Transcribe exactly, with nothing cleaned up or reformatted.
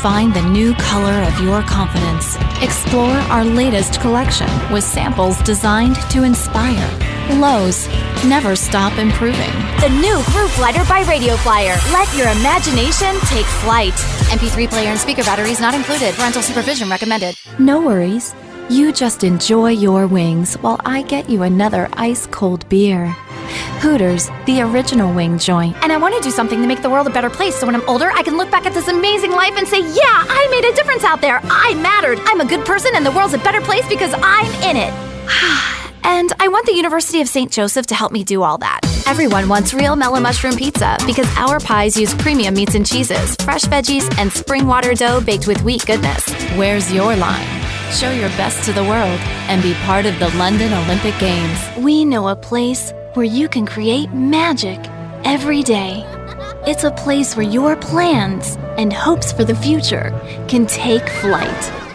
find the new color of your confidence. Explore our latest collection with samples designed to inspire. Lowe's, never stop improving. The new Groove Glider by Radio Flyer. Let your imagination take flight. M P three player and speaker batteries not included. Parental supervision recommended. No worries. You just enjoy your wings while I get you another ice-cold beer. Hooters, the original wing joint. And I want to do something to make the world a better place so when I'm older, I can look back at this amazing life and say, yeah, I made a difference out there. I mattered. I'm a good person and the world's a better place because I'm in it. And I want the University of Saint Joseph to help me do all that. Everyone wants real mellow mushroom pizza because our pies use premium meats and cheeses, fresh veggies, and spring water dough baked with wheat goodness. Where's your line? Show your best to the world and be part of the London Olympic Games. We know a place where you can create magic every day. It's a place where your plans and hopes for the future can take flight.